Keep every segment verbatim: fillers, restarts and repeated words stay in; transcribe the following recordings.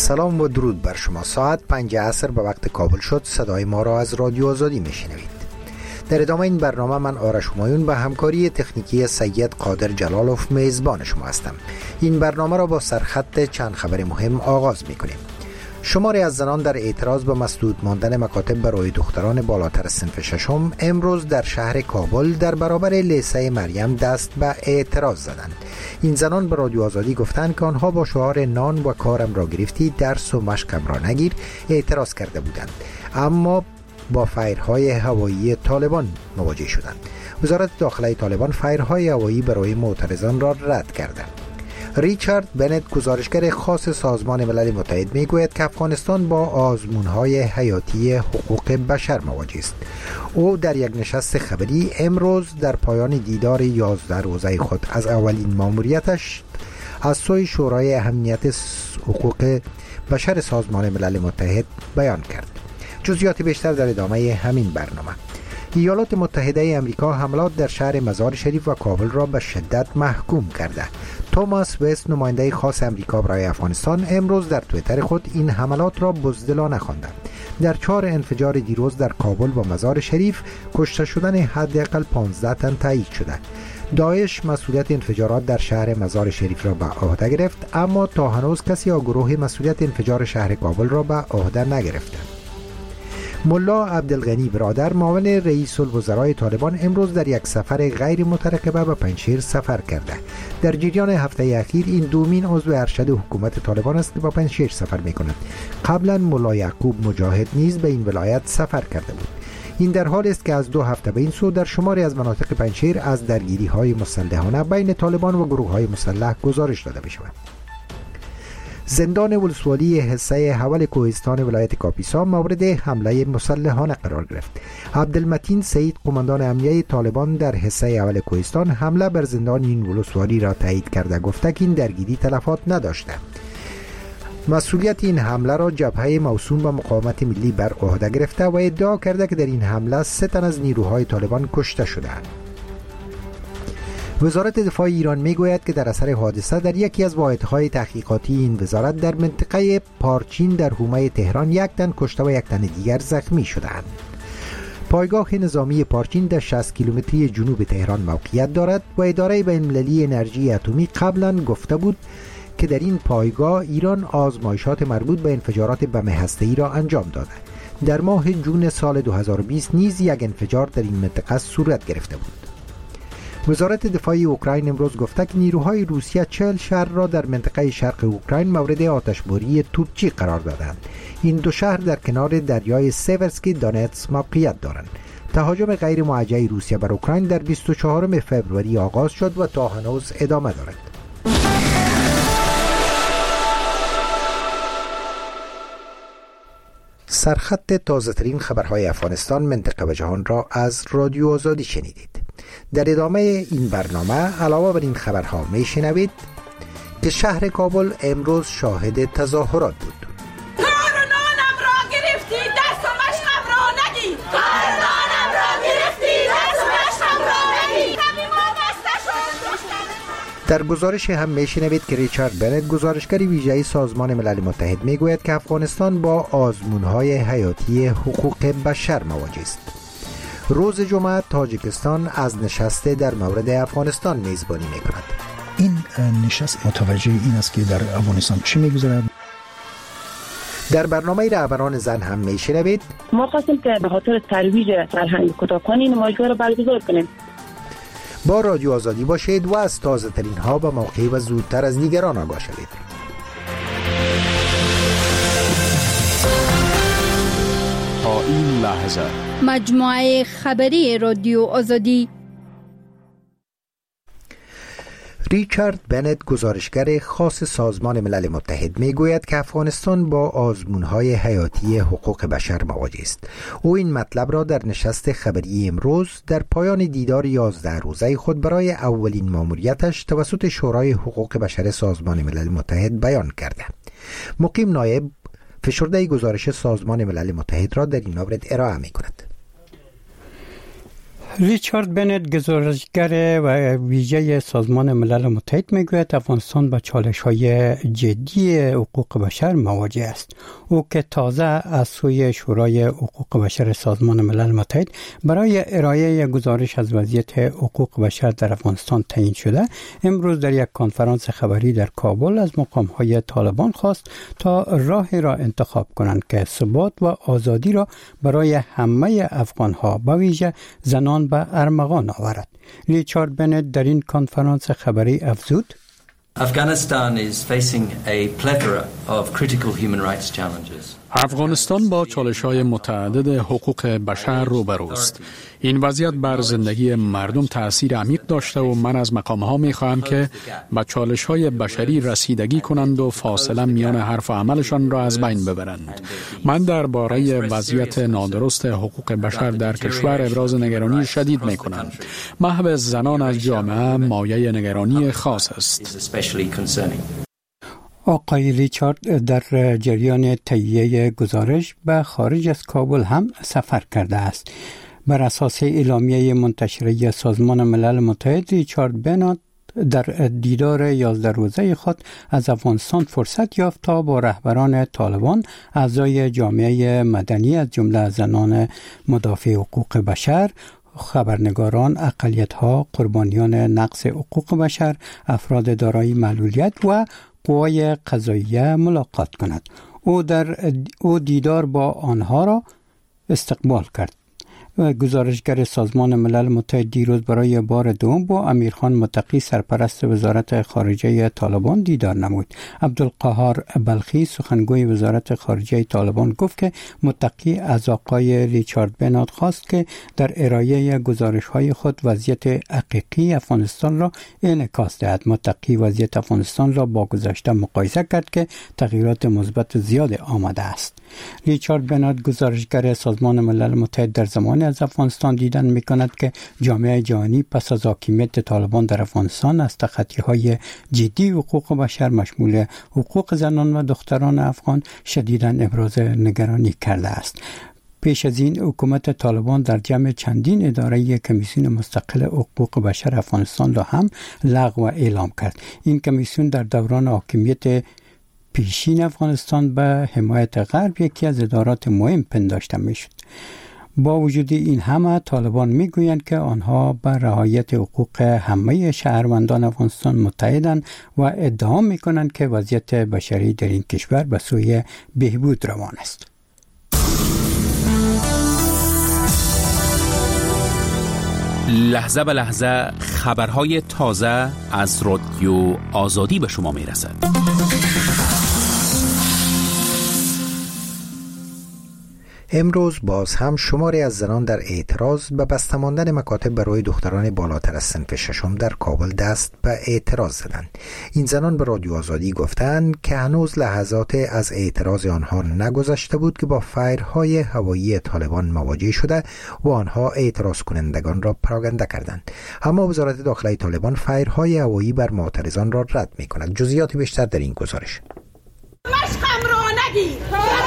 سلام و درود بر شما. ساعت پنج عصر به وقت کابل شد. صدای ما را از رادیو آزادی میشنوید. در ادامه این برنامه من آرش همایون به همکاری تکنیکی سید قادر جلالوف میزبان شما هستم. این برنامه را با سرخط چند خبر مهم آغاز میکنیم. شماری از زنان در اعتراض به مسدود ماندن مکاتب برای دختران بالاتر صنف ششم امروز در شهر کابل در برابر لیسه مریم دست به اعتراض زدند. این زنان به رادیو آزادی گفتند که آنها با شعار نان و کارم را گرفتی درس و مشقم را نگیر اعتراض کرده بودند، اما با فایرهای هوایی طالبان مواجه شدند. وزارت داخله طالبان فایرهای هوایی برای معترضان را رد کرده. ریچارد بنت گزارشگر خاص سازمان ملل متحد میگوید که افغانستان با آزمون‌های حیاتی حقوق بشر مواجه است. او در یک نشست خبری امروز در پایان دیدار یازده روزه خود از اولین ماموریتش از سوی شورای اهمیت حقوق بشر سازمان ملل متحد بیان کرد. جزئیات بیشتر در ادامه همین برنامه. ایالات متحده آمریکا حملات در شهر مزار شریف و کابل را به شدت محکوم کرده. توماس وست نماینده خاص آمریکا برای افغانستان امروز در توییتر خود این حملات را بزدلانه خواند. در چهار انفجار دیروز در کابل و مزار شریف کشته شدن حداقل پانزده تن تایید شده. داعش مسئولیت انفجارات در شهر مزار شریف را به عهده گرفت، اما تا هنوز کسی یا گروه مسئولیت انفجار شهر کابل را به عهده نگرفته. ملا عبدالغنی برادر معاون رئیس الوزرای طالبان امروز در یک سفر غیر مترقبه به پنجشیر سفر کرده. در جریان هفته اخیر این دومین عضو ارشد حکومت طالبان است که به پنجشیر سفر می‌کند. قبلا ملا یعقوب مجاهد نیز به این ولایت سفر کرده بود. این در حالی است که از دو هفته به این سو در شماری از مناطق پنجشیر از درگیری‌های مسلحانه بین طالبان و گروه‌های مسلح گزارش داده می‌شود. زندان ولسوالی حصه حول کوهستان ولایت کاپیسا مورد حمله مسلحانه قرار گرفت. عبدالمتین سعید قماندان امنیه طالبان در حصه حول کوهستان حمله بر زندان این ولسوالی را تایید کرده، گفته که این درگیری تلفات نداشته. مسئولیت این حمله را جبهه موسوم به مقاومت ملی بر عهده گرفته و ادعا کرده که در این حمله سه تن از نیروهای طالبان کشته شدند. وزارت دفاع ایران میگوید که در اثر حادثه در یکی از واحدهای تحقیقاتی این وزارت در منطقه پارچین در حومه تهران یک تن کشته و یک تن دیگر زخمی شدند. پایگاه نظامی پارچین در شصت کیلومتری جنوب تهران موقعیت دارد و اداره بین‌المللی انرژی اتمی قبلا گفته بود که در این پایگاه ایران آزمایشات مربوط به انفجارات بم هسته‌ای را انجام داده. در ماه جون سال دو هزار و بیست نیز یک انفجار در این منطقه صورت گرفته بود. وزارت دفاع اوکراین امروز گفته که نیروهای روسیه چهل شهر را در منطقه شرق اوکراین مورد آتشباری توپچی قرار دادند. این دو شهر در کنار دریای سیورسکی دونتس موقعیت دارند. تهاجم غیر موجه روسیه بر اوکراین در بیست و چهارم فوریه آغاز شد و تا هنوز ادامه دارد. سرخط تازه‌ترین خبرهای افغانستان، منطقه و جهان را از رادیو آزادی شنیدید. در ادامه این برنامه علاوه بر این خبرها می شنوید که شهر کابل امروز شاهد تظاهرات بود. کارنانم را گرفتی دست و مشقم را نگی، کارنانم را گرفتی دست و مشقم را نگی. در گزارش هم می شنوید که ریچارد بنت گزارشگر ویژه سازمان ملل متحد می گوید که افغانستان با آزمون‌های حیاتی حقوق بشر مواجه است. روز جمعه تاجیکستان از نشست در مورد افغانستان میزبانی میکند. این نشست متوجه این است که در افغانستان چی میگذرد. در برنامه رهبران زن هم میشنوید ما خواستیم که به خاطر ترویج فرهنگ کتابخوانی نمایشگاه را برگزار کنیم. با رادیو آزادی باشید و از تازه ترین ها به موقع و زودتر از دیگران آگاه شوید. تا این لحظه مجموعه خبری رادیو آزادی. ریچارد بنت گزارشگر خاص سازمان ملل متحد میگوید که افغانستان با آزمون‌های حیاتی حقوق بشر مواجه است. او این مطلب را در نشست خبری امروز در پایان دیدار یازده روزه خود برای اولین ماموریتش توسط شورای حقوق بشر سازمان ملل متحد بیان کرده. مقیم نایب فشرده گزارش سازمان ملل متحد را در این مورد ارائه می‌کند. ریچارد بنت گزارشگر و ویژه سازمان ملل متحد میگوید افغانستان با چالش‌های جدی حقوق بشر مواجه است. او که تازه از سوی شورای حقوق بشر سازمان ملل متحد برای ارائه گزارش از وضعیت حقوق بشر در افغانستان تعیین شده، امروز در یک کنفرانس خبری در کابل از مقام‌های طالبان خواست تا راهی را انتخاب کنند که ثبات و آزادی را برای همه افغان‌ها به ویژه زنان به ارمغان آورد. ریچارد بنت در این کنفرانس خبری افزود: Afghanistan is facing a plethora of critical human rights challenges. افغانستان با چالش‌های متعدد حقوق بشر روبروست. این وضعیت بر زندگی مردم تأثیر عمیق داشته و من از مقام‌ها می‌خواهم که به چالش‌های بشری رسیدگی کنند و فاصله میان حرف و عملشان را از بین ببرند. من درباره وضعیت نادرست حقوق بشر در کشور ابراز نگرانی شدید می‌کنم. محو زنان از جامعه مایه نگرانی خاص است. آقای ریچارد در جریان تهیه گزارش به خارج از کابل هم سفر کرده است. بر اساس اعلامیه منتشره سازمان ملل متحد، ریچارد بنت در دیدار یازده روزه خود از افغانستان فرصت یافت تا با رهبران طالبان، اعضای جامعه مدنی از جمله زنان مدافع حقوق بشر، خبرنگاران، اقلیت‌ها، قربانیان نقض حقوق بشر، افراد دارای معلولیت و قوای قضاییه ملاقات کند. او در او دیدار با آنها را استقبال کرد. و گزارشگر سازمان ملل متحد دیروز برای بار دوم با امیرخان متقی سرپرست وزارت خارجه طالبان دیدار نمود. عبدالقهار بلخی سخنگوی وزارت خارجه طالبان گفت که متقی از آقای ریچارد بنت خواست که در ارائه گزارش‌های خود وضعیت حقیقی افغانستان را انعکاس دهد. متقی وضعیت افغانستان را با گذشته مقایسه کرد که تغییرات مثبت زیاد آمده است. ریچارد بنت گزارشگر سازمان ملل متحد در زمان از افغانستان دیدن می‌کند که جامعه جهانی پس از حاکمیت طالبان در افغانستان از تخطی‌های جدی حقوق بشر مشمول حقوق زنان و دختران افغان شدیداً ابراز نگرانی کرده است. پیش از این حکومت طالبان در جمع چندین اداره کمیسیون مستقل حقوق بشر افغانستان را هم لغو و اعلام کرد. این کمیسیون در دوران حاکمیت پیشین افغانستان به حمایت غرب یکی از ادارات مهم پنداشته میشد. با وجود این همه طالبان میگویند که آنها به رعایت حقوق همه شهروندان افغانستان متحدند و ادعا میکنند که وضعیت بشری در این کشور به سوی بهبود روان است. لحظه به لحظه خبرهای تازه از رادیو آزادی به شما میرسد. امروز باز هم شماری از زنان در اعتراض به بسته ماندن مکاتب برای دختران بالاتر از صنف ششم در کابل دست به اعتراض زدند. این زنان به رادیو آزادی گفتند که هنوز لحظات از اعتراض آنها نگذشته بود که با فایرهای هوایی طالبان مواجه شده و آنها اعتراض کنندگان را پراگنده کردند. اما وزارت داخلی طالبان فایرهای هوایی بر معترضان را رد می کند. جزئیات بیشتر در این گزارش. مشقم را نگیر.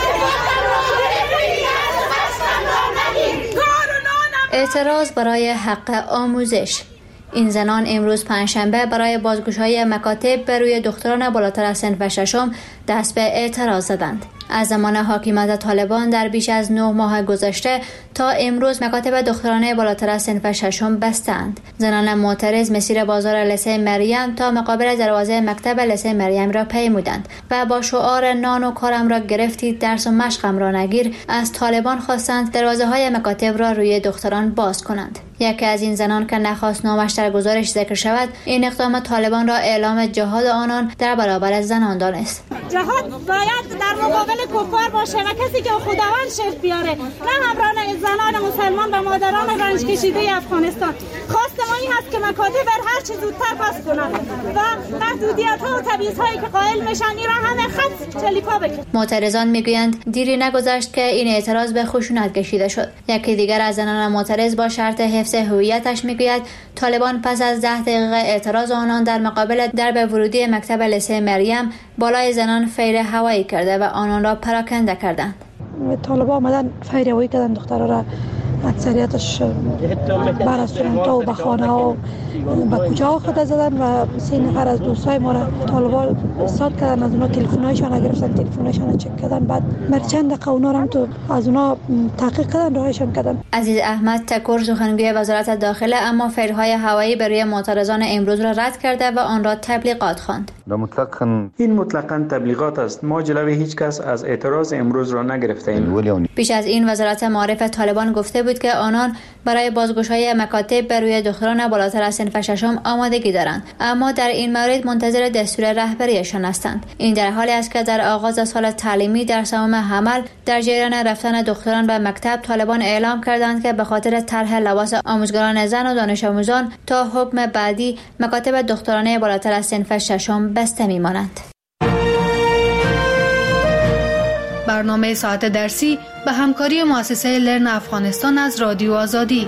اعتراض برای حق آموزش. این زنان امروز پنجشنبه برای بازگشایی مکاتب بر روی دختران بالاتر از صنف ششم دست به اعتراض زدند. از زمان حاکمیت طالبان در بیش از نه ماه گذشته تا امروز مکاتب دخترانه بالاتر از صنف ششم بستند. زنان معترض مسیر بازار لسه مریم تا مقابل دروازه مکتب لسه مریم را پیمودند و با شعار نان و کارم را گرفتید، درس و مشقم را نگیر از طالبان خواستند دروازه های مکاتب را روی دختران باز کنند. یکی از این زنان که نخواست نامش در گزارش ذکر شود، این اقدام طالبان را اعلام جهاد آنان در برابر زنان دانست. جهاد باید در مقابل کفار باشه و کسی که خداوند شرف بیاره، نه همراهان زنان مسلمان و مادران رنج کشیده افغانستان. خواست ما این هست که مکاتب بر هر چه زودتر باز کنند و محدودیت ها و تبعیض هایی که قائل میشن این را همه خط جلیپا بکن. معترضان میگویند دیری نگذشت که این اعتراض به خشونت کشیده شد. یکی دیگر از زنان معترض با شرط حفظ هویتش میگوید طالبان پس از ده دقیقه اعتراض آنان در مقابل درب ورودی مکتب لسه مریم بالای زنان فیر هوایی کرده و آنان را پراکنده کردند. طالبان آمدن فیر هوایی کردن دخترها را اکثریتش بر از تورنتو و به خانه ها به کجا خود زدن و سه نفر از دوستای ما را طالبان استاد کردن، از اونا تلفن‌هایشان گرفتن، تلفن‌هایشان چک کردن، بعد مرچند قونا را تو از اونا تحقیق کردن، راهشان کردن. عزیز احمد تکور سخنگوی وزارت داخله اما فیرهای هوایی بر روی معترضان امروز را رد کرده و آن را تبلیغات خواند. این مطلقاً تبلیغات است. ما جلوی هیچ کس از اعتراض امروز را نگرفتیم. پیش از این وزارت معارف طالبان گفته بود که آنان برای بازگشایی مکاتب بر روی دختران بالاتر از صنف ششم آمادگی دارند، اما در این مورد منتظر دستور رهبریشان هستند. این در حالی است که در آغاز سال تعلیمی در سوم حمل در جریان رفتن دختران به مکتب طالبان اعلام کردند که به خاطر طرح لباس آموزگاران زن و دانش آموزان تا حکم بعدی مکاتب دخترانه بالاتر از صنف ششم بسته می‌مانند. برنامه ساعت درسی به همکاری مؤسسه لرن افغانستان از رادیو آزادی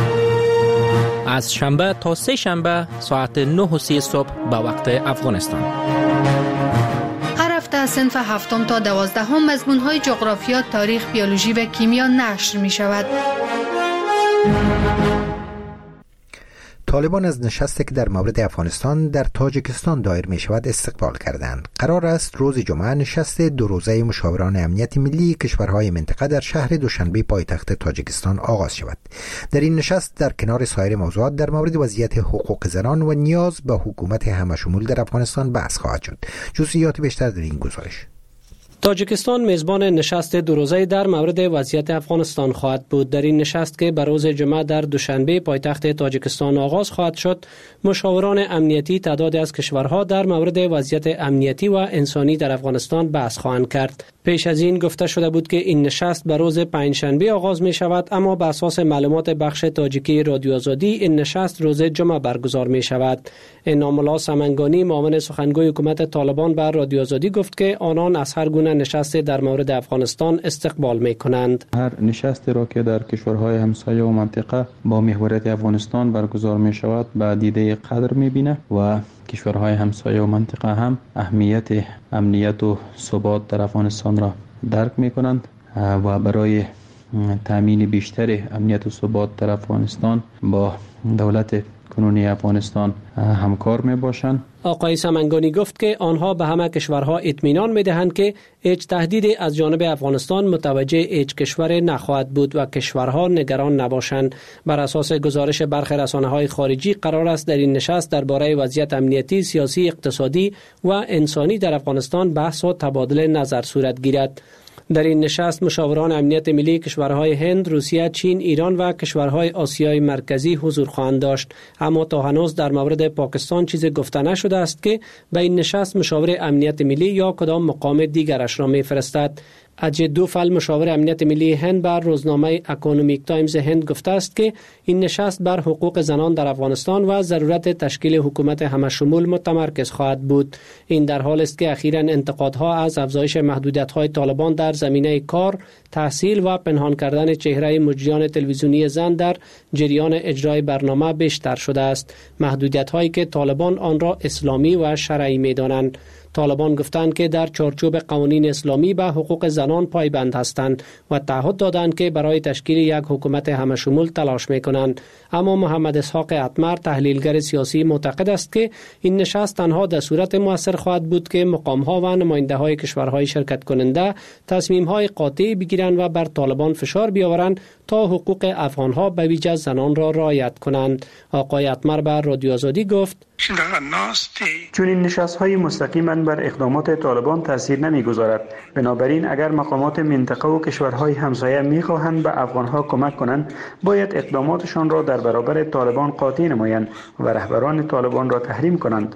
از شنبه تا سه شنبه ساعت نه و سی صبح به وقت افغانستان. هر هفته از صنف هفتم تا دوازدهم مضمون‌های جغرافیا، تاریخ، بیولوژی و کیمیا نشر می‌شود. طالبان از نشستی که در مورد افغانستان در تاجیکستان دایر می شود استقبال کردند. قرار است روز جمعه نشست دو روزه مشاوران امنیت ملی کشورهای منطقه در شهر دوشنبه پایتخت تاجیکستان آغاز شود. در این نشست در کنار سایر موضوعات در مورد وضعیت حقوق زنان و نیاز به حکومت همشمول در افغانستان بحث خواهد شد. جزئیات بیشتر در این گزارش. تاجیکستان میزبان نشست دو روزه در مورد وضعیت افغانستان خواهد بود. در این نشست که به روز جمعه در دوشنبه پایتخت تاجیکستان آغاز خواهد شد، مشاوران امنیتی تعدادی از کشورها در مورد وضعیت امنیتی و انسانی در افغانستان بحث خواهند کرد. پیش از این گفته شده بود که این نشست به روز پنجشنبه آغاز می شود، اما بر اساس معلومات بخش تاجیکی رادیو آزادی این نشست روز جمعه برگزار می شود. انعام الله سمنگانی، معاون سخنگوی حکومت طالبان، بر رادیو آزادی گفت که آنان از هر گونه نشست در مورد افغانستان استقبال می کنند. هر نشست را که در کشورهای همسایه و منطقه با محوریت افغانستان برگزار می شود به دیده قدر می بینه و کشورهای همسایه و منطقه هم اهمیت امنیت و ثبات در افغانستان را درک می کنند و برای تامین بیشتر امنیت و ثبات در افغانستان با دولت کنونی افغانستان همکار می باشند. آقای سمنگانی گفت که آنها به همه کشورها اطمینان می دهند که هیچ تهدیدی از جانب افغانستان متوجه هیچ کشور نخواهد بود و کشورها نگران نباشند. بر اساس گزارش برخی رسانه‌های خارجی قرار است در این نشست درباره وضعیت امنیتی، سیاسی، اقتصادی و انسانی در افغانستان بحث و تبادل نظر صورت گیرد. در این نشست مشاوران امنیت ملی کشورهای هند، روسیه، چین، ایران و کشورهای آسیای مرکزی حضور خواهند داشت، اما تا هنوز در مورد پاکستان چیزی گفته نشده است که به این نشست مشاور امنیت ملی یا کدام مقام دیگرش را می‌فرستد. اجی دوفل، مشاور امنیت ملی هند، بر روزنامه اکونومیک تایمز هند گفته است که این نشست بر حقوق زنان در افغانستان و ضرورت تشکیل حکومت همشمول متمرکز خواهد بود. این در حال است که اخیراً انتقادها از افزایش محدودیت‌های طالبان در زمینه کار، تحصیل و پنهان کردن چهره مجریان تلویزیونی زن در جریان اجرای برنامه بیشتر شده است. محدودیت‌هایی که طالبان آن را اسلامی و شرعی می‌دانند. طالبان گفتند که در چارچوب قوانین اسلامی به حقوق زنان پایبند هستند و تعهد دادند که برای تشکیل یک حکومت همشمول تلاش میکنند. اما محمد اسحاق اتمر، تحلیلگر سیاسی، معتقد است که این نشست تنها در صورت موثر خواهد بود که مقام‌ها و نماینده‌های کشورهای شرکت کننده تصمیم‌های قاطع بگیرند و بر طالبان فشار بیاورند تا حقوق افغان‌ها به ویژه زنان را رعایت کنند. آقای اتمر بر رادیو آزادی گفت: چون این نشست‌های مستقیما بر اقدامات طالبان تاثیر نمی‌گذارد، بنابراین اگر مقامات منطقه و کشورهای همسایه می‌خواهند به افغان‌ها کمک کنند، باید اقداماتشان را در برابر طالبان قاطع نمایند و رهبران طالبان را تحریم کنند.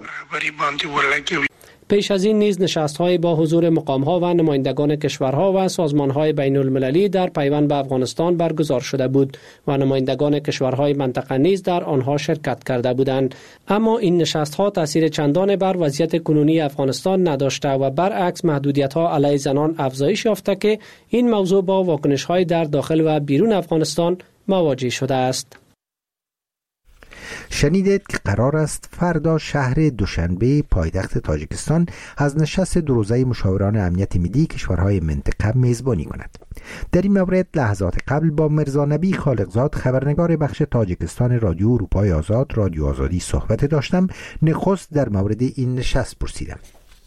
پیش از این نیز نشست‌های با حضور مقام‌ها و نمایندگان کشورها و سازمان‌های بین‌المللی در پیوند به افغانستان برگزار شده بود و نمایندگان کشورهای منطقه نیز در آنها شرکت کرده بودند. اما این نشست‌ها تأثیر چندان بر وضعیت کنونی افغانستان نداشته و برعکس محدودیت‌ها علیه زنان افزایش یافته که این موضوع با واکنش‌های در داخل و بیرون افغانستان مواجه شده است. شنیدید که قرار است فردا شهر دوشنبه پایتخت تاجیکستان از نشست دو روزه مشاوران امنیت ملی کشورهای منطقه میزبانی کند. در این مورد لحظات قبل با مرزا نبی خالقزاد خبرنگار بخش تاجیکستان رادیو اروپای آزاد رادیو آزادی صحبت داشتم. نخست در مورد این نشست پرسیدم.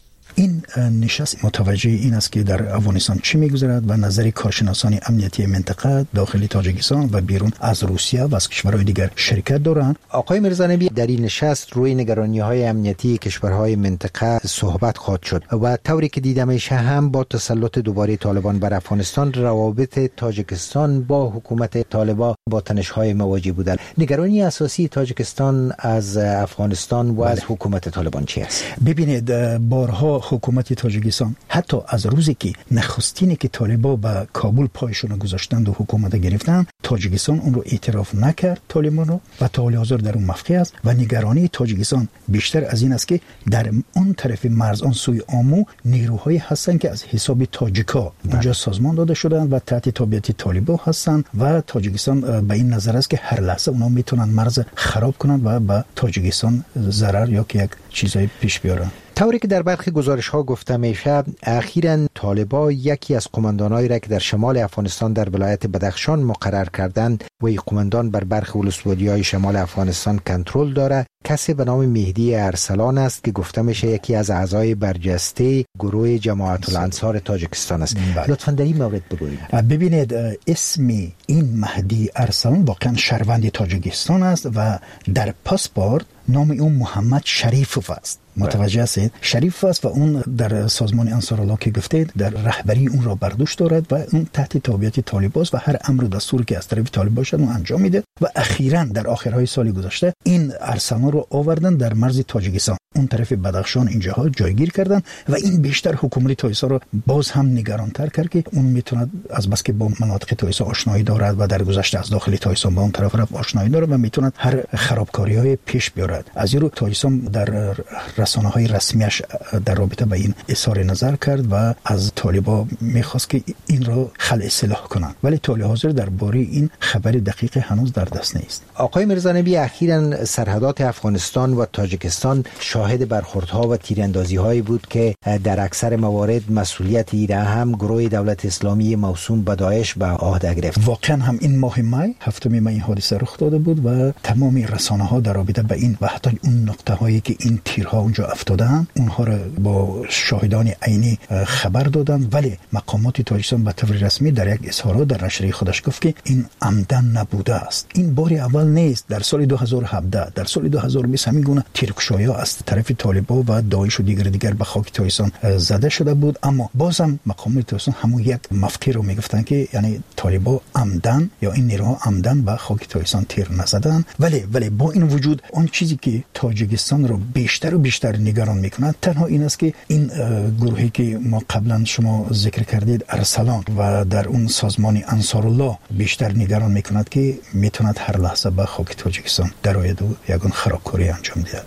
این نشست متوجه این است که در افغانستان چی میگذرد و نظر کارشناسان امنیتی منطقه داخل تاجیکستان و بیرون از روسیه و از کشورهای دیگر شرکت دارند. آقای مرزانبی، در این نشست روی نگرانی‌های امنیتی کشورهای منطقه صحبت خواهد شد و طوری که دیده میشه هم با تسلط دوباره طالبان بر افغانستان روابط تاجیکستان با حکومت طالبان با تنش‌های مواجه بودند. نگرانی اساسی تاجیکستان از افغانستان و از حکومت طالبان چی است؟ ببینید، بارها حکومت تاجیکستان حتی از روزی که نخستینی که طالبان به کابل پایشون گذاشتند و حکومت گرفتن، تاجیکستان اون رو اعتراف نکرد طالبان رو و تا حال حاضر در اون مفقود است و نگرانی تاجیکستان بیشتر از این است که در اون طرف مرز آن سوی آمو نیروهایی هستند که از حساب تاجیکا اونجا سازمان داده شدند و تحت تابعیت طالبان هستند و تاجیکستان به این نظر است که هر لحظه اونا میتونن مرز خراب کنند و به تاجیکستان ضرر یا که یک چیزای پیش بیارن. طوری که در برخی گزارش‌ها گفته میشه، اخیراً طالبان یکی از قماندانایی را که در شمال افغانستان در ولایت بدخشان مقرر کردند و این قماندان بر برخی ولسوالی‌های شمال افغانستان کنترل داره، کسی به نام مهدی ارسلان است که گفته میشه یکی از اعضای برجسته گروه جماعت الانصار تاجیکستان است. لطفاً در این مورد بگویید. ببینید، اسم این مهدی ارسلان واقعاً شهروند تاجیکستان است و در پاسپورت نام اون محمد شریفوف است. متوجه هستید؟ شریف است و اون در سازمان انصارالله که گفتید در رهبری اون را برداشت دارد و اون تحت تابعیت طالبان است و هر امر و دستوری که از طرف طالبان شد اون انجام میده و اخیراً در آخرهای سال گذشته این ارسلان رو آوردن در مرز تاجیکستان، اون طرف بدخشان اینجاها جایگیر کردن و این بیشتر حکومت تایسا رو باز هم نگرانتر کرد که اون میتونه از بس که با مناطق تایسا آشنایی دارد و در گذشته از داخل تایسا با اون طرف رفت آشنایی داره و میتونه هر خرابکاری‌های پیش بیارد. از این رو تایسا در رسانه‌های رسمیش در رابطه با این اظهار نظر کرد و از طالبان میخواست که این رو خلع سلاح کنند، ولی تا حال حاضر درباره این خبر دقیق هنوز در دست نیست. آقای مرزانبی، اخیراً سرحدات افغانستان و تاجیکستان شاهد برخوردها و تیراندازی‌هایی بود که در اکثر موارد مسئولیت ایره هم گروه دولت اسلامی موسوم به داعش به عهده گرفت. واقعا هم این ماه می هفتم می این حادثه رخ داده بود و تمام رسانه‌ها در رابطه با این و حتی اون نقطه‌هایی که این تیرها اونجا افتادن اونها را با شاهدان عینی خبر دادن، ولی مقامات تاجیکستان به طور رسمی در یک اظهارات در نشریه خودش گفت که این عمدن نبوده است. این بار اول نیست. در سال دو هزار و هفده در سال دو هزار و بیست همین گونه تیرکشایی‌ها از طرف طالبان و داعش و دیگر دیگر به خاک تاجیکستان زده شده بود، اما بازم مقامات تاجیکستان همون یک مفکر رو میگفتن که یعنی طالبان عمدن یا این نیروها عمدن به خاک تاجیکستان تیر نزدن. ولی ولی با این وجود آن چیزی که تاجیکستان رو بیشتر و بیشتر نگران میکنه تنها این است که این گروهی که ما قبلا شما ذکر کردید ارسلان و در اون سازمان انصارالله بیشتر نگران میکند که میتوند هر لحظه به خاک تاجیکستان درآید و یگان خرابکاری انجام دهد.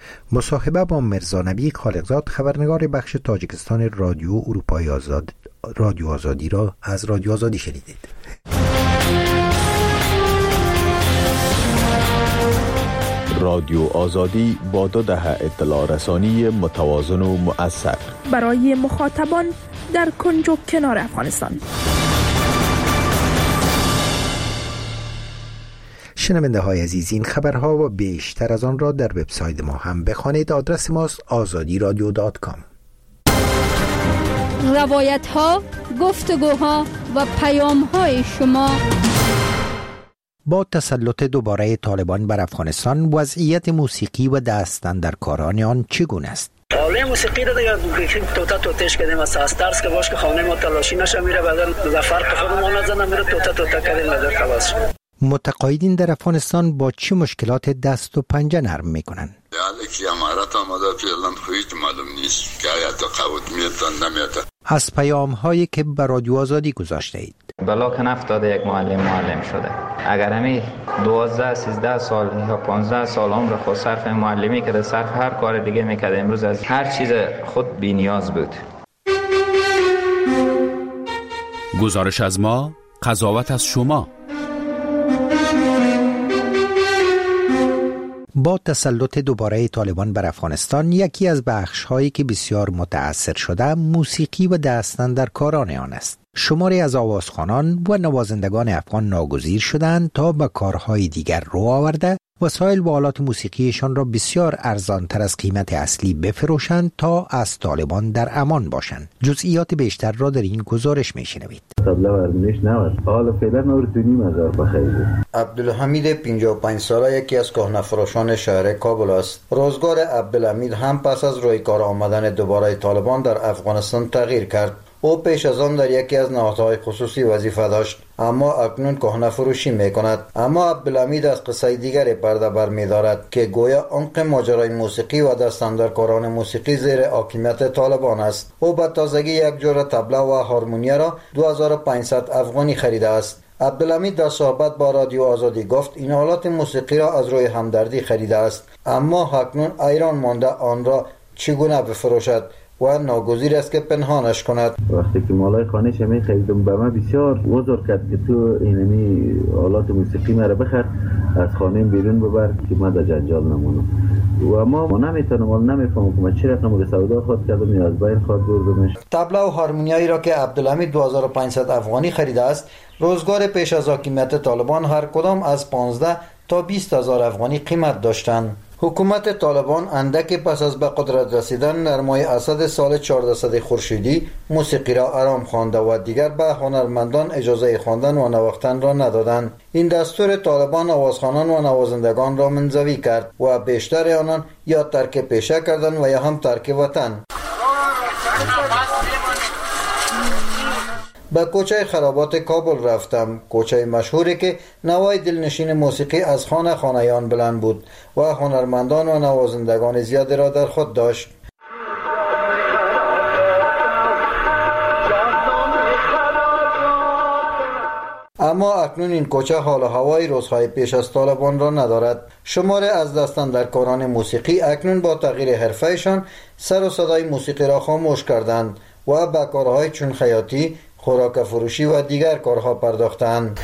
مصاحبه با مرزا نبی خالقزاد خبرنگار بخش تاجیکستان رادیو اروپای آزاد رادیو آزادی را از رادیو آزادی شنیدید. رادیو آزادی با دو دهه اطلاع رسانی متوازن و مؤثر برای مخاطبان در کنج و کنار افغانستان. شنونده های عزیز، این خبرها و بیشتر از آن را در وبسایت ما هم بخوانید. آدرس ماست آزادی رادیو دات کام. روایت ها، گفتگوها و پیام های شما. با تسلط دوباره طالبان بر افغانستان، وضعیت موسیقی و دستاندرکاران آن چگونه است؟ حاله موسیقی رو دیگه بیشتر توتا توتش کردیم از استارس که باش که خانه ما تلاشی نشه میره بدن زفر که خودمون نزنه میره توتا توتا کردیم بدن خلاص شد. متقاعدین در افغانستان با چه مشکلات دست و پنجه نرم میکنن؟ حالا که امارات آمده فعلا هیچ معلوم نیست که آیا تقاعد میتن نمیتن. از پیام هایی که به رادیو آزادی گذاشته اید. بلاک نفتاده یک معلم معلم شده. اگر همی دوازده سیزده سال یا پانزده سال عمر خود صرف معلمی کرده، صرف هر کار دیگه میکرده، امروز از هر چیز خود بی نیاز بود. گزارش از ما، قضاوت از شما. با تسلط دوباره طالبان بر افغانستان، یکی از بخش‌هایی که بسیار متأثر شده موسیقی و دستاندرکاران آن است. شماری از آوازخوانان و نوازندگان افغان ناگزیر شدند تا به کارهای دیگر رو آورده وسایل و آلات موسیقیشان را بسیار ارزانتر از قیمت اصلی بفروشند تا از طالبان در امان باشند. جزئیات بیشتر را در این گزارش میشنوید. طبله ورزش نود. حالا فعلا نور دونیم هزار بخیر. عبدالحمید پنجاه و پنج ساله یکی از کهنه‌فروشان شهر کابل است. روزگار عبدالحمید هم پس از روی کار آمدن دوباره طالبان در افغانستان تغییر کرد. او پیش از آن در یکی از نهادهای خصوصی وظیفه داشت، اما اکنون کهنه فروشی می کند. اما عبدالحمید از قصه دیگری پرده بر می دارد که گویا عمق ماجرای موسیقی و دستاندرکاران موسیقی زیر حاکمیت طالبان است. او به تازگی یک جور طبله و هارمونیا را دو هزار و پانصد افغانی خریده است. عبدالحمید در صحبت با رادیو آزادی گفت این آلات موسیقی را از روی همدردی خریده است، اما اکنون ایران مانده آن را چگونه بفروشد و ناگزیر است که پنهانش کند. وقتی که مالای خانه‌ش می خریدم به من بسیار وزر کرد که تو اینمی آلات موسیقی مرا بخر، از خانه بیرون ببر که من در جنجال نمونم. و ما ما نمیتونم ولی نمیفهمم که من چه رقم به سودا خود کردم یا از بین خود بردمش. طبله و هارمونیایی را که عبدالحمید دو هزار و پانصد افغانی خریده است، روزگار پیش از حاکمیت طالبان هر کدام از پانزده تا بیست هزار افغانی قیمت داشتند. حکومت طالبان اندک پس از به قدرت رسیدن در ماه اسد سال چهاردهصد خورشیدی موسیقی را آرام خوانده و دیگر به هنرمندان اجازه خواندن و نواختن را ندادند. این دستور طالبان آوازخوانان و نوازندگان را منزوی کرد و بیشتر آنان یا ترک پیشه کردند و یا هم ترک وطن. به کوچه خرابات کابل رفتم، کوچه مشهوری که نوای دلنشین موسیقی از خانه خانه‌یان بلند بود و هنرمندان و نوازندگان زیادی را در خود داشت. اما اکنون این کوچه حال و هوای روزهای پیش از طالبان را ندارد. شماری از دستاندرکاران موسیقی اکنون با تغییر حرفهشان سر و صدای موسیقی را خاموش کردند و به کارهای چون خیاطی، خوراک فروشی و دیگر کارها پرداختند.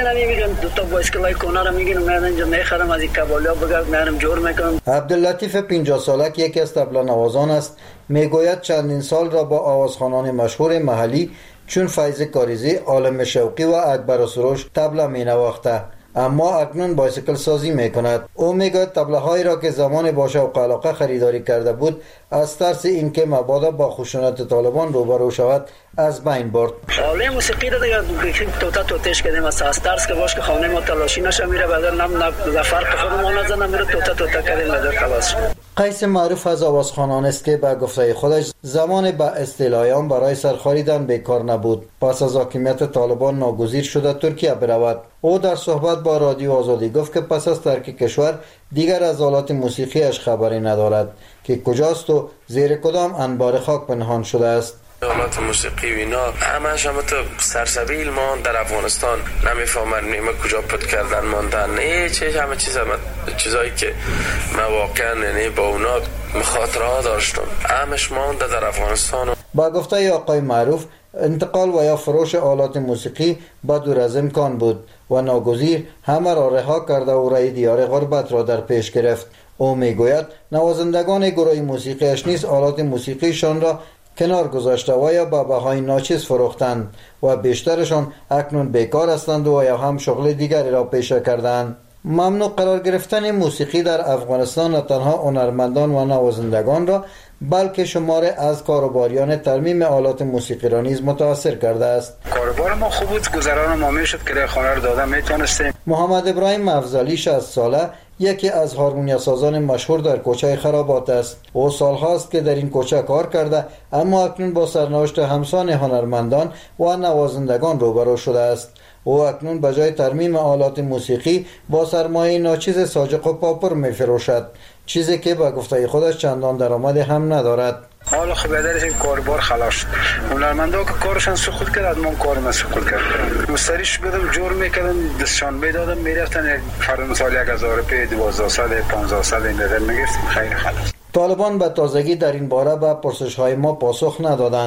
عبداللطیف پنجاه ساله که یکی از طبله نوازان است، میگوید چندین سال را با آوازخوانان مشهور محلی چون فیض کاریزی، عالم شوقی و اکبر سروش طبله می نواخته، اما اکنون بایسیکل سازی می کند. او میگوید طبله هایی را که زمان با شوق علاقه خریداری کرده بود از ترس اینکه مبادا با خشونت طالبان روبرو شود از بین برد. حاله موسیقی را دیگه توتا توتش کردیم از ترس که باش که خانه ما تلاشی نشه میره بدر نم نه فرق خودمون نزنه میره توتا توتا کردیم بدر خلاص. قیس معروف از آوازخوانان است که به گفته خودش زمان به اصطلاحیان برای سرخاریدن بیکار نبود. پس از حاکمیت طالبان ناگزیر شده ترکیه برود. او در صحبت با رادیو آزادی گفت که پس از ترک کشور دیگر از آلات موسیقیش خبری ندارد که کجاست و زیر کدام انبار خاک پنهان شده است. آلات موسیقی و اینا همش هم تو سرسبیل مان در افغانستان نمیفهمن نیمه کجا پت کردن ماندن نه چه همه چیز هم چیزایی که من واقعا یعنی با اونا مخاطره داشتم همش مانده در افغانستان. با گفته آقای معروف انتقال و یا فروش آلات موسیقی با دور از امکان بود و ناگزیر همه را رها کرده و رای دیار غربت را در پیش گرفت. او میگوید نوازندگان گروه موسیقیش نیز آلات موسیقیشان را کنار گذاشته و یا به بهای ناچیز فروختند و بیشترشان اکنون بیکار هستند و یا هم شغل دیگری را پیشه کردند. ممنوع قرار گرفتن موسیقی در افغانستان نه تنها هنرمندان و نوازندگان را بلکه شماره از کاروباریان ترمیم آلات موسیقی را نیز متاثر کرده است. کاروبار ما خوب بود، گذران ما میشد که خانه رو دادن میتونستیم. محمد ابراهیم افضلی شصت ساله یکی از هارمونیا سازان مشهور در کوچه خرابات است. او سالهاست که در این کوچه کار کرده اما اکنون با سرنوشت همسان هنرمندان و نوازندگان روبرو شده است. او اکنون به جای ترمیم آلات موسیقی با سرمایه ناچیز ساجق و پاپر می فروشد، چیزی که به گفته خودش چندان درآمد هم ندارد. حالا خب بدرش این کاربار خلاص شد. هنرمندا که کارشان سقوط کرد، من کار من سقوط کردم. مستریش بدم جور میکردم، دستشان میدادم میرفتن یک فرد مثال یک هزار روپیه دوازده صد پانزده صد این بدل میگرفتیم خیلی خلاص. طالبان به تازگی در این باره به پرسش‌های ما پاسخ ندادند،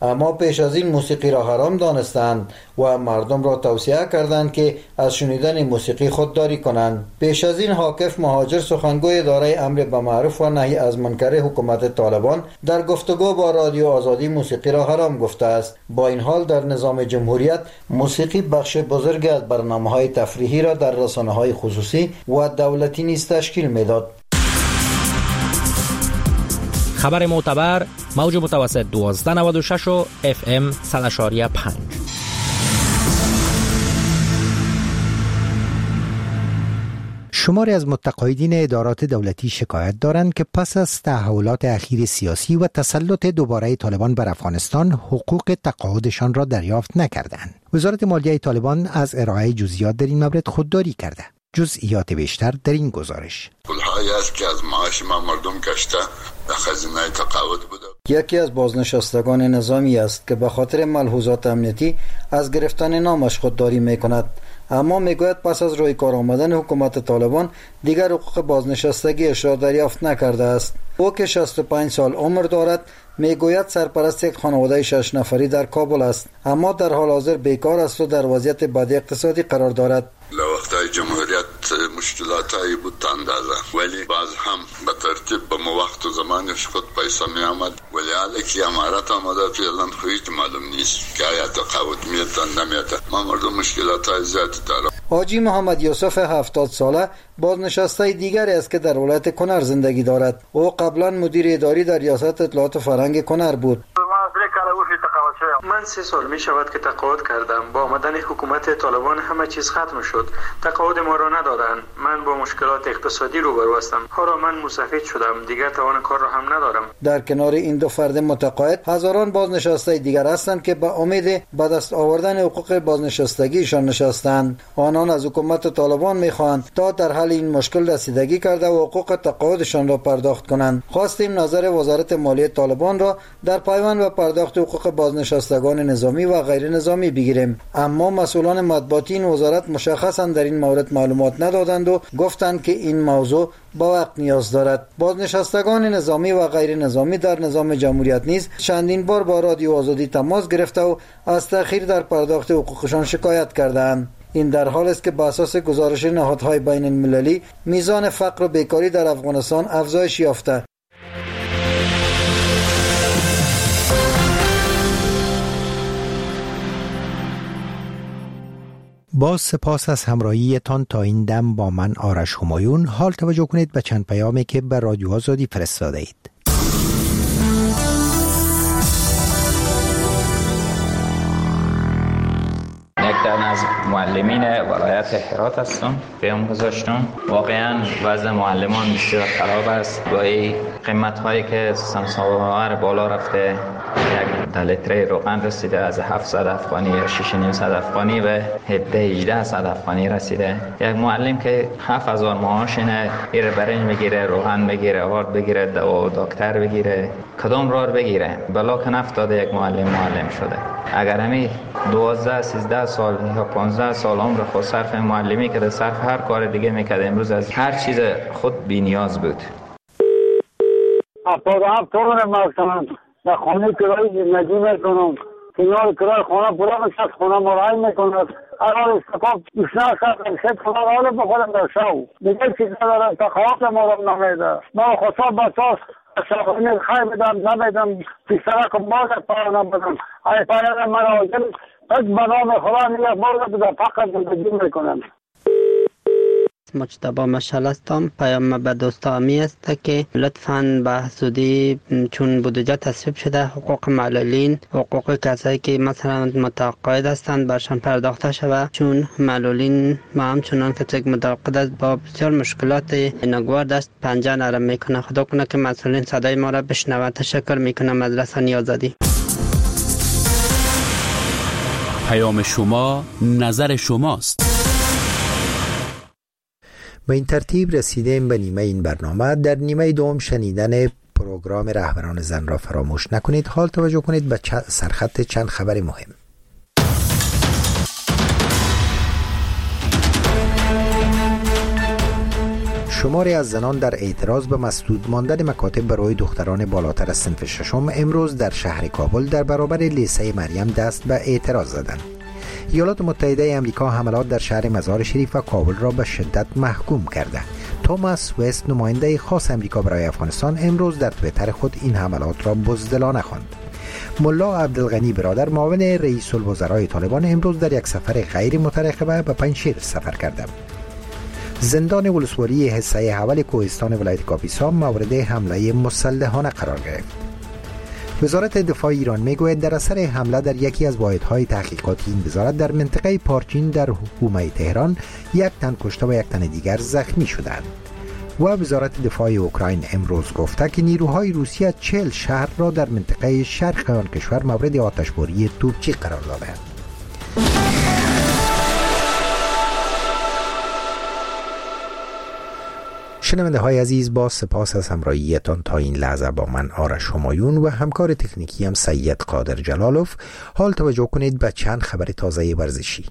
اما پیش از این موسیقی را حرام دانستند و مردم را توصیه کردند که از شنیدن موسیقی خودداری کنند. پیش از این حاکف مهاجر سخنگوی اداره امر به معروف و نهی از منکر حکومت طالبان در گفتگو با رادیو آزادی موسیقی را حرام گفته است. با این حال در نظام جمهوریت موسیقی بخش بزرگی از برنامه‌های تفریحی را در رسانه‌های خصوصی و دولتی نیز تشکیل می‌داد. خبر معتبر موج متوسط دوازده نود و شش و اف ام صد و شش و پنج. شماری از متقاعدین ادارات دولتی شکایت دارند که پس از تحولات اخیر سیاسی و تسلط دوباره طالبان بر افغانستان حقوق تقاعدشان را دریافت نکردند. وزارت مالیه طالبان از ارائه جزئیات در این مورد خودداری کرده. جزئیات بیشتر در این گزارش. پول‌هایی است که از معاش ما مردم کشته به خزینه تقاعد بوده. یکی از بازنشستگان نظامی است که به خاطر ملحوظات امنیتی از گرفتن نامش خودداری میکند، اما میگوید پس از روی کار آمدن حکومت طالبان دیگر حقوق بازنشستگیش را دریافت نکرده است. او که شصت و پنج سال عمر دارد میگوید سرپرست یک خانواده شش نفری در کابل است، اما در حال حاضر بیکار است و در وضعیت بد اقتصادی قرار دارد. لوقتای جمهوریت مشکلاتایی بود اندازه، ولی باز هم به ترتیب به وقت و زمانش خود پیسه می آمد، ولی حالا که امارت آمده فعلا هیچ معلوم نیست که آیا تقاعد میتن نمیتن. ما مردم مشکلاتای زیادی دارم. حاجی محمد یوسف هفتاد ساله بازنشسته دیگری است که در ولایت کنر زندگی دارد. او قبلا مدیر اداری در ریاست اطلاعات فرهنگ کنر بود. من سه سال می شود که تقاعد کردم. با آمدن حکومت طالبان همه چیز ختم شد. تقاعد ما را ندادن. من با مشکلات اقتصادی روبرو هستم. حالا من مسافر شدم. دیگر توان کار را هم ندارم. در کنار این دو فرد متقاعد هزاران بازنشسته دیگر هستند که به امید به دست آوردن حقوق بازنشستگیشان نشستند. آنان از حکومت طالبان می خواهند تا در حل این مشکل رسیدگی کرده و حقوق تقاعدشان را پرداخت کنند. خواستیم نظر وزارت مالیه طالبان را در پیوند به پرداخت حقوق بازنشستگان نظامی و غیر نظامی بگیریم، اما مسئولان مطبوعاتی این وزارت مشخصا در این مورد معلومات ندادند و گفتند که این موضوع با وقت نیاز دارد. بازنشستگان نظامی و غیر نظامی در نظام جمهوریت نیز چندین بار با رادیو آزادی تماس گرفته و از تأخیر در پرداخت حقوقشان شکایت کردند. این در حال است که بر اساس گزارش نهادهای بین المللی میزان فقر و بیکاری در افغانستان افزایش یافته. با سپاس از همراهیتان تا این دم با من آرش همایون. حال توجه کنید به چند پیامی که به رادیو آزادی فرستاده اید. یک تن از معلمین ولایت هرات هستم. پیام گذاشتم. واقعا وضع معلمان بسیار خراب است. با این قیمت هایی که سمساور بالا رفته، یک لیتر روغن رسیده از هفتصد افغانی یا شش و نیم صد افغانی به هفده هجده صد افغانی رسیده. یک معلم که هفت هزار معاش اینه، ایره برنج بگیره، روغن بگیره، آرد بگیره، دوا و دکتر بگیره، کدام راه بگیره؟ بلا که نفتاده یک معلم معلم شده. اگر همی دوازده سیزده سال یا پانزده سال عمر خود صرف معلمی که صرف هر کار دیگه میکرد، امروز از هر چیز خود بی نیاز بود. هفتاد و هفت تورن مکتمن در خانه کرای زندگی میکنم. کنار کرای خانه پورا میشد، خانه مرای میکند. اگر استقاب اشنا شد رسید خانه را بخورم در شو. دیگه چیز ندارم، تخواهات ما را نمیده. ما خصوصا بساس شاقانی خیلی بدم نمیدم، پیسرک باز پایانم بدم. ای پایانم من آجل یک بنام خدا نیک باز بده فقط زندگی میکنم. مجتبی مشعل هستم. پیام به دوستامی است که لطفاً به زودی چون بودجه تصویب شده حقوق معلولین، حقوق کسایی که مثلا متقاعد هستند برشان پرداخته شود، چون معلولین ما همچنان که متقاعد است با بسیار مشکلات نگوار دست پنجه نرم میکنه. خدا کنه که مسئولین صدای ما را بشنوند. تشکر میکنم از رسانه آزادی. پیام شما نظر شماست. به این ترتیب رسیدیم به نیمه این برنامه. در نیمه دوم شنیدن پروگرام رهبران زن را فراموش نکنید. حال توجه کنید به سرخط چند خبر مهم. شماری از زنان در اعتراض به مسدود ماندن مکاتب برای دختران بالاتر از صنف ششم امروز در شهر کابل در برابر لیسه مریم دست به اعتراض زدند. ایالات متحده آمریکا حملات در شهر مزار شریف و کابل را به شدت محکوم کرده. توماس وست، نماینده خاص آمریکا برای افغانستان، امروز در توییتر خود این حملات را بزدلانه خواند. ملا عبدالغنی برادر، معاون رئیس الوزرای طالبان، امروز در یک سفر غیر مترقبه به پنجشیر سفر کرده. زندان ولسوالی حصه اول کوهستان ولایت کاپیسا مورد حمله مسلحانه قرار گرفت. وزارت دفاع ایران میگوید در اثر حمله در یکی از واحدهای تحقیقاتی این وزارت در منطقه پارچین در حومه تهران یک تن کشته و یک تن دیگر زخمی شدند. و وزارت دفاع اوکراین امروز گفته که نیروهای روسیه چهل شهر را در منطقه شرق آن کشور مورد آتشباری توپچی قرار دادند. شنونده های عزیز، با سپاس از همراهیتان تا این لحظه با من آرش همایون و همکار تکنیکی هم سید قادر جلالوف. حال توجه کنید به چند خبر تازه ورزشی.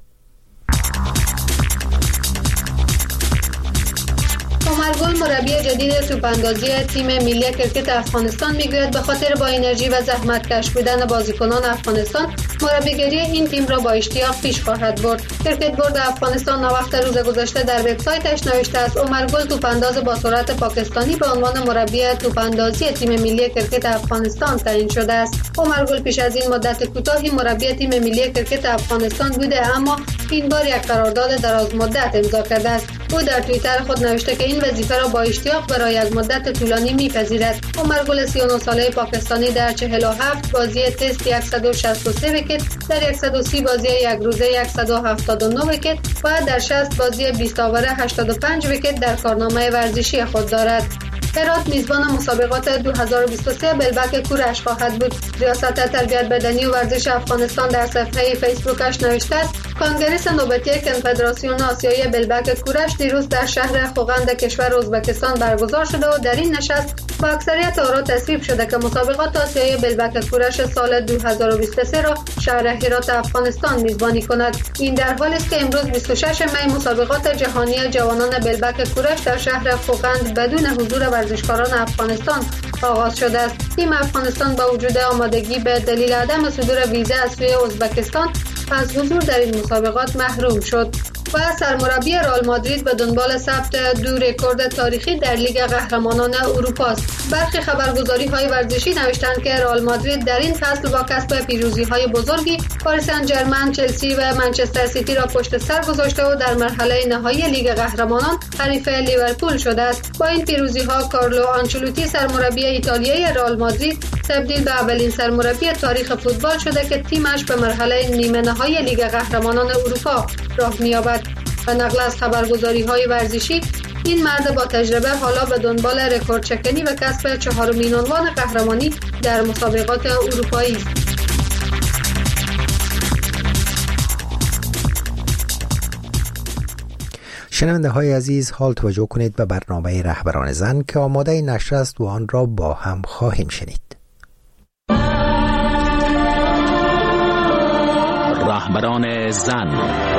عمرگل، مربی جدید توپاندازی تیم ملی کرکت افغانستان، میگوید به خاطر با انرژی و زحمتکش بودن بازیکنان افغانستان مربیگری این تیم را با اشتیاق پیش خواهد برد. کرکت بورد افغانستان ناوقت روز گذشته در وبسایتش نوشته است عمرگل توپانداز با سرعت پاکستانی به عنوان مربی توپاندازی تیم ملی کرکت افغانستان تعیین شده است. عمرگل پیش از این مدت کوتاهی مربی تیم ملی کرکت افغانستان بوده، اما این بار یک قرارداد دراز مدت امضا کرده است. او در توییتر خود نوشته که این وظیفه را با اشتیاق برای یک مدت طولانی میپذیرد. عمرگل سی و نه ساله پاکستانی در چهل و هفت بازی تست صد و شصت و سه ویکت، در صد و سی بازی یک روزه صد و هفتاد و نه ویکت و در شصت بازی بیست آوره هشتاد و پنج ویکت در کارنامه ورزشی خود دارد. هرات میزبان مسابقات دو هزار و بیست و سه بلبک کورش خواهد بود. ریاست تربیت بدنی و ورزش افغانستان در صفحه فیسبوکش نوشته است کنگره نوبتی کنفدراسیون آسیایی بلبک کورش دیروز در شهر خوغند کشور ازبکستان برگزار شده و در این نشست با اکثریت آرا تصویب شده که مسابقات آسیایی بلبک کورش سال دو هزار و بیست و سه را شهر هرات افغانستان میزبانی کند. این در حالی است که امروز بیست و شش می مسابقات جهانی جوانان بلبک کورش در شهر خوغند بدون حضور ورزشکاران افغانستان آغاز شده است. تیم افغانستان با وجود آمادگی به دلیل عدم صدور ویزه از سوی ازبکستان از حضور در این مسابقات محروم شد. و سرمربی رئال مادرید به دنبال ثبت دو رکورد تاریخی در لیگ قهرمانان اروپا است. برخی خبرگزاری‌های ورزشی نوشتند که رئال مادرید در این فصل با کسب پیروزی‌های بزرگی پاریس سن ژرمن، چلسی و منچستر سیتی را پشت سر گذاشته و در مرحله نهایی لیگ قهرمانان حریف لیورپول شده است. با این پیروزی‌ها کارلو آنچلوتی سرمربی ایتالیایی رئال مادرید تبدیل به اولین سرمربی تاریخ فوتبال شده که تیمش به مرحله نیمه نهایی لیگ قهرمانان اروپا راه می‌یابد. و نقل از خبرگزاری‌های ورزشی، این مرد با تجربه حالا به دنبال رکورد شکنی و کسب چهارمین عنوان قهرمانی در مسابقات اروپایی است. شنونده های عزیز، حال توجه کنید به برنامه رهبران زن که آماده نشر است و آن را با هم خواهیم شنید. رهبران زن.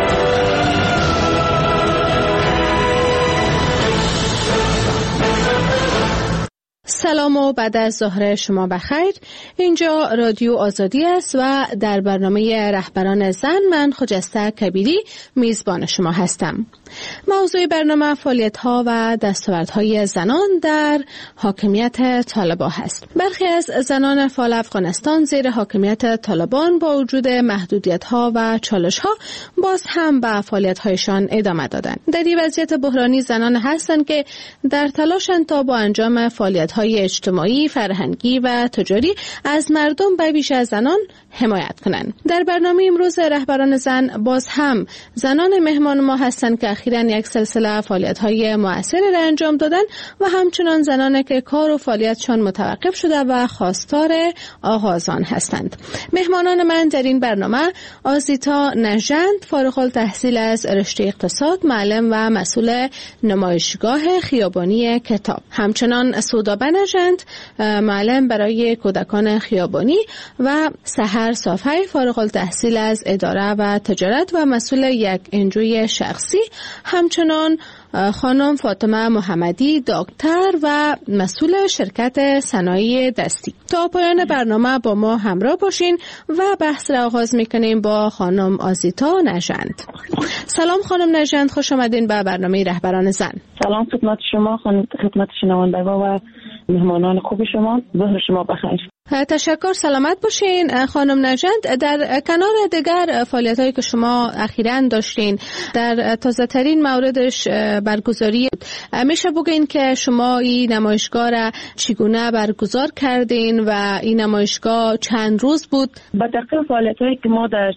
سلام و بعد از ظهر شما بخیر. اینجا رادیو آزادی است و در برنامه رهبران زن من خجسته کبیری میزبان شما هستم. موضوع برنامه فعالیت‌ها و دستاوردهای زنان در حاکمیت طالبان است. برخی از زنان فعال افغانستان زیر حاکمیت طالبان با وجود محدودیت‌ها و چالش‌ها باز هم به فعالیت‌هایشان ادامه دادند. در این وضعیت بحرانی زنان هستند که در تلاشند تا با انجام فعالیت‌های اجتماعی، فرهنگی و تجاری از مردم به ویژه از زنان حمایت کنند. در برنامه امروز رهبران زن باز هم زنان مهمان ما هستند که اخیراً یک سلسله فعالیت‌های مؤثر را انجام دادند و همچنان زنانی که کار و فعالیتشان متوقف شده و خواستار آغازان هستند. مهمانان من در این برنامه آزیتا نژند، فارغ التحصیل از رشته اقتصاد، معلم و مسئول نمایشگاه خیابانی کتاب. همچنان سودا نژند، معلم برای کودکان خیابانی و سحر صافی، فارغ التحصیل از اداره و تجارت و مسئول یک انجوی شخصی. همچنان خانم فاطمه محمدی، دکتر و مسئول شرکت صنایع دستی. تا پایان برنامه با ما همراه باشین و بحث را آغاز میکنیم با خانم آزیتا نژند. سلام خانم نژند، خوش آمدین به برنامه رهبران زن. سلام خدمت شما، خدمت شنوندگان و مهمانان خوب شما. ظهر شما بخیر. تشکر، سلامت باشین. خانم نژند، در کنار دیگر فعالیت‌هایی که شما اخیراً داشتین، در تازه ترین موردش برگزاری، میشه بگین که شما این نمایشگاه را چگونه برگزار کردین و این نمایشگاه چند روز بود؟ با دقیق فعالیت‌هایی که ما در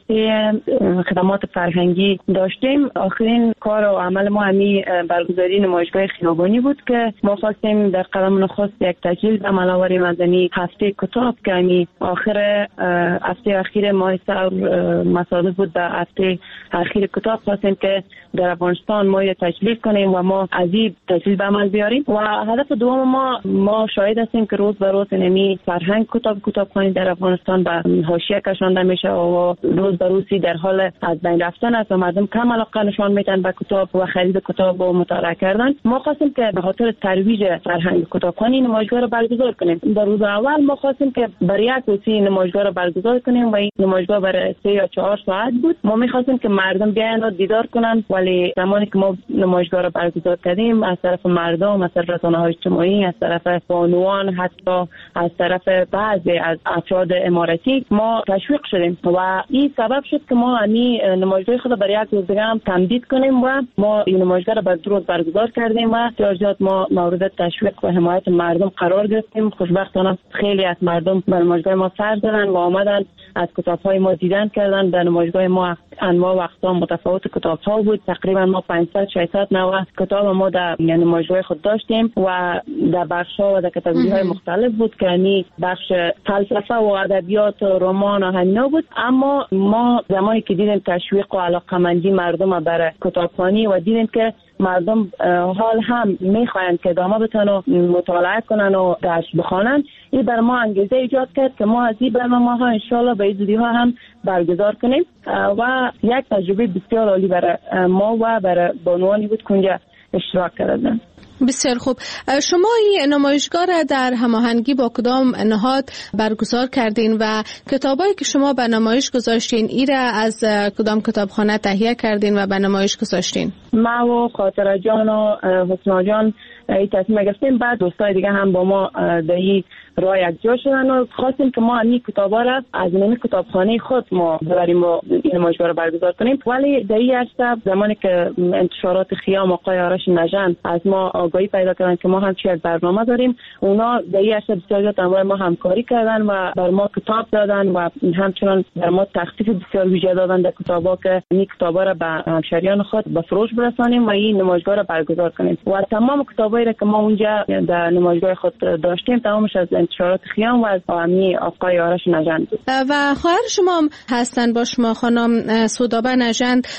خدمات فرهنگی داشتیم، آخرین کار و عمل ما همین برگزاری نمایشگاه خیابانی بود که ما خواستیم در قدم نخست یک تجهیز به عمل‌آوری مدنی هفته کتاب که همی آخر هفته اخیر ماه سر مسابقه بود به هفته اخیر کتاب خواستیم که در افغانستان ما تجلیل کنیم و ما از این تجلیل به عمل بیاریم. و هدف دوم ما ما شاهد هستیم که روز به روز نمی فرهنگ کتاب کتابخوانی در افغانستان به حاشیه کشانده میشه و روز به روزی در حال از بین رفتن است و مردم کم علاقه نشان میدن به کتاب و خرید کتاب و مطالعه کردن. ما خواستیم که به خاطر ترویج فرهنگ کتابخوانی نمایشگاه را برگزار کنیم. در روز اول ما خواستیم که برای یک روزی نمایشگاه را برگزار کنیم و این نمایشگاه برای سه یا چهار ساعت بود. ما می‌خواستیم که مردم بیاین و دیدار کنن، ولی زمانی که ما نمایشگاه را برگزار کردیم از طرف مردم، از طرف رسانه‌های اجتماعی، از طرف بانوان، حتی از طرف بعضی از افراد اماراتی ما تشویق شدیم و این سبب شد که ما همین نمایشگاه خود برای یک روز دیگه هم تمدید کنیم و ما این نمایشگاه را بر دو روز برگزار کردیم و جزئیات ما مورد تشویق و حمایت مردم قرار گرفتیم. خوشبختانه خیلی از مردم به نمایشگاه ما سر زدن و آمدن از کتاب‌های ما دیدن کردن. در نمایشگاه ما انواع و اقسام متفاوت کتاب‌ها بود. تقریبا ما پانصد ششصد نوع کتاب ما در نمایشگاه خود داشتیم و در بخش‌ها و در کاتگوری‌های مختلف بود که یعنی بخش فلسفه و ادبیات و رمان و همینا بود. اما ما زمانی که دیدیم تشویق و علاقه‌مندی مردم برای کتابخوانی و دیدیم که مردم حال هم میخواین که ادامه بتونن مطالعه کنن و درس بخونن، این بر ما انگیزه ایجاد کرد که ما از این برنامه ها انشالله به زودی ها هم برگزار کنیم و یک تجربه بسیار عالی برای ما و برای بانوانی بود که اونجا اشتراک کردن. بسیار خوب. شما این نمایشگاه را در هماهنگی با کدام نهاد برگزار کردین و کتابایی که شما به نمایش گذاشتین ای را از کدام کتابخانه تهیه کردین و به نمایش گذاشتین؟ ما و خاطره جان و حسنا جان این تصمیم گرفتیم. بعد دوستای دیگه هم با ما در این راه یک جا شدن و خواستیم که ما همین کتابا را از نمی کتابخانه خود ما ببریم و این نمایشگاه را برگزار کنیم. ولی در این هفته زمانی که انتشارات خیام آقای آرش نژند از ما آگاهی پیدا کردن که ما هم چه برنامه داریم، اونا در این هفته بسیار زیاد ما همکاری کردن و بر ما کتاب دادن و همچنان بر ما تخفیف بسیار ویژه دادن در کتابا که این کتابا را به همشریان خود به فروش برسانیم و این نمایشگاه را برگزار کنیم. و تمام کتابایی که ما اونجا در نمایشگاه خود داشتیم تمامش از انتشارات خیام و از آمی آقای آرش نژند بود. و خواهر شما هستن با شما خانم سودابه نژند.